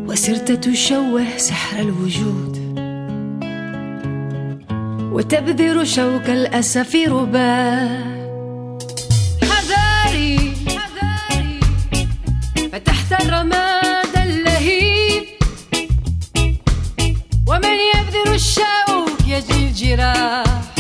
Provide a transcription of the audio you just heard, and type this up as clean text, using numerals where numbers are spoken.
وصرت تشوه سحر الوجود وتبذر شوك الأسى في رباه. حذاري فتحت الرماد اللهيب، ومن يبذر الشوك يجي الجراح.